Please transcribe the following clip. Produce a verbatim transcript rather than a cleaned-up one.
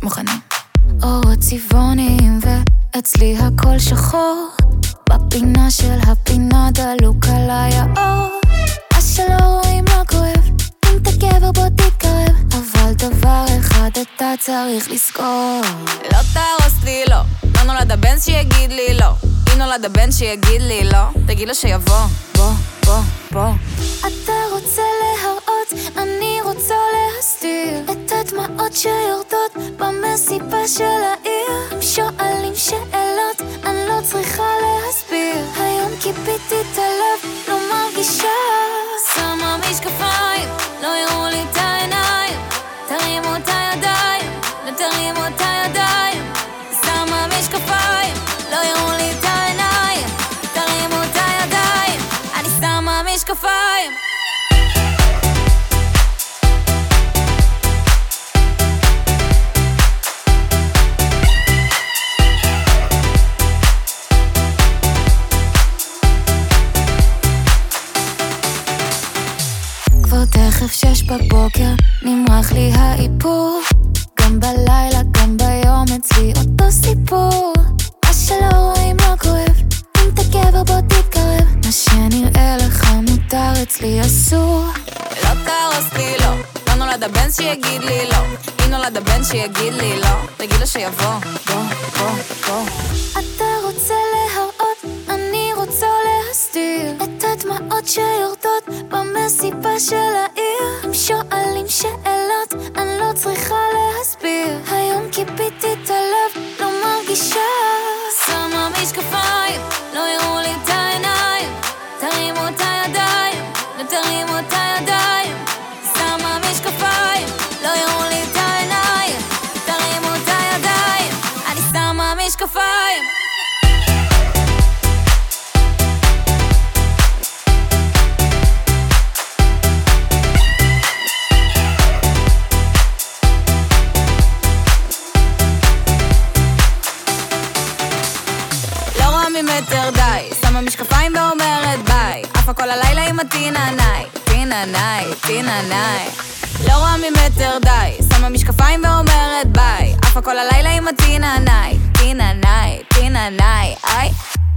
מוכנים. אורות צבעוניים ואצלי הכל שחור, בפינה של הפינה דלוק עליי האור. אז שלא רואים לא כואב, אם אתה גבר בוא תתקרב, אבל דבר אחד אתה צריך לזכור, לא תהרוס לי לא, לא נולד הבן שיגיד לי לא, אם נולד הבן שיגיד לי לא, תגיד לו שיבוא, בוא, בוא, בוא. אתה רוצה להראות, אני רוצה להסתיר את הדמעות שיורדות במסיבה של העיר. אם שואלים שאלות, אני לא צריכה להסביר, היום כיביתי את הלב, לא מרגישה. שמה משקפיים, לא יראו לי את העיניים, תרימו את הידיים, לא תרימו את הידיים. שמה משקפיים, לא יראו לי את העיניים, תרימו את הידיים, אני שמה משקפיים. כבר תכף שש בבוקר, נמרח לי האיפור, גם בלילה, גם ביום אצלי אותו סיפור. אז שלא רואים לא כואב, אם אתה גבר בוא תתקרב, מה שנראה לך מותר אצלי אסור. לא תהרוס לי לא, לא נולד הבן שיגיד לי לא, אם נולד הבן שיגיד לי לא, תגיד לו שיבוא, בוא, בוא, בוא. אתה רוצה להראות, אני רוצה להסתיר את הדמעות שיורדות במסיבה של העיר. אם שואלים שאלות, אני לא צריכה להסביר, היום כיביתי את הלב, לא מרגישה. שמה משקפיים, לא יראו לי את העיניים, תרימו את הידיים, לא תרימו את הידיים. שמה משקפיים, לא יראו לי את העיניים, תרימו את הידיים, אני שמה משקפיים. מטר די, שמה משקפיים ואומרת ביי, עפה כל הלילה עם הטיננאי, טיננאי, טיננאי. לא רואה ממטר די, שמה משקפיים ואומרת ביי, עפה כל הלילה עם הטיננאי, טיננאי, טיננאי, איי.